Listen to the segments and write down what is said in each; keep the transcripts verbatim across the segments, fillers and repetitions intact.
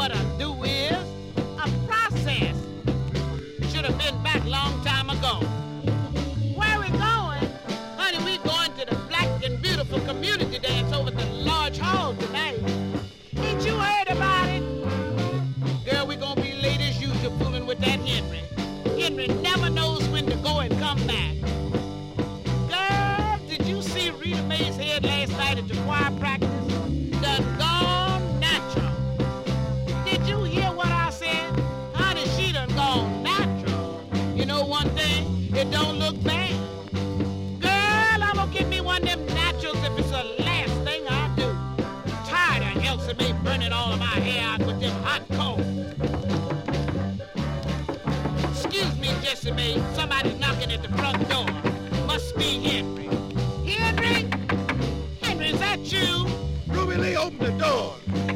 what I do is a process. Should have been back long time ago. Where we going? Honey, we going to the Black and Beautiful Community Dance over at the Large Hall tonight. Ain't you heard about it? Girl, we gonna be late as usual fooling with that Henry. Henry never knows when to go and come back. Girl, did you see Rita Mae's head last night at the choir practice? Done gone natural. Did you hear what I said? Honey, she done gone natural. You know one thing? It don't look bad. Girl, I'm gonna get me one of them naturals if it's the last thing I do. Tired of Elsie Mae burning all of my hair out with them hot coals. Excuse me, Jessie Mae. Somebody's knocking at the front door. Must be Henry. Henry? Henry, is that you? Ruby Lee, open the door.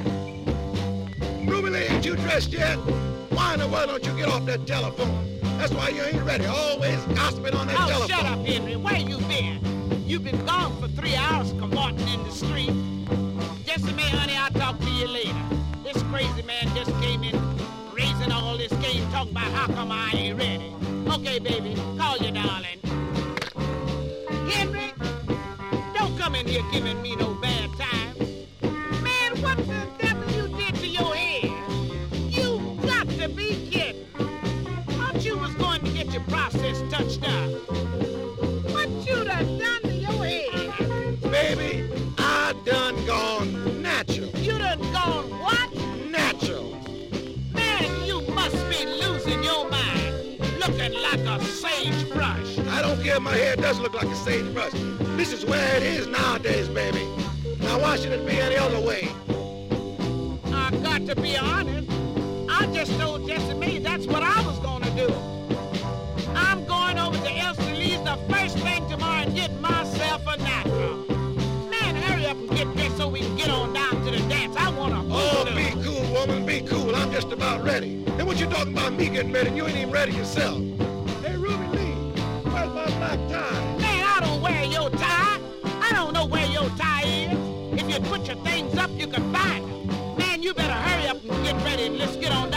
Ruby Lee, ain't you dressed yet? Why in the world don't you get off that telephone? That's why you ain't ready. Always gossiping on that oh, telephone. Shut up, Henry. Where you been? You've been gone for three hours cavorting in the street. Jessie Mae, honey, I'll talk to you later. This crazy man just came in raising all this game, talking about how come I ain't ready. Okay, baby, call your darling. Henry, don't come in here giving me no bad time. Man, what the devil you did to your hair? You got to be kidding. Thought you was going to get your process touched up. What you done done to your hair? Baby, I done gone natural. You done gone what? Natural. Man, you must be losing your mind. Looking like a sagebrush. I don't care if my hair does look like a sagebrush. This is where it is nowadays, baby. Now why should it be any other way? I got to be honest. I just told Jessie Mae that's what I was gonna do. I'm going over to Elsie Lee's the first thing tomorrow and get myself a natural. Man, hurry up and get dressed so we can get on down to the dance. I wanna Oh, boogaloo. be cool, woman, be cool. I'm just about ready. Then what you talking about me getting ready and you ain't even ready yourself? Hey, Ruby Lee, where's my black tie? Man, I don't wear your tie. I don't know where your tie is. If you put your things up, you can find them. Man, you better hurry up and get ready and let's get on down.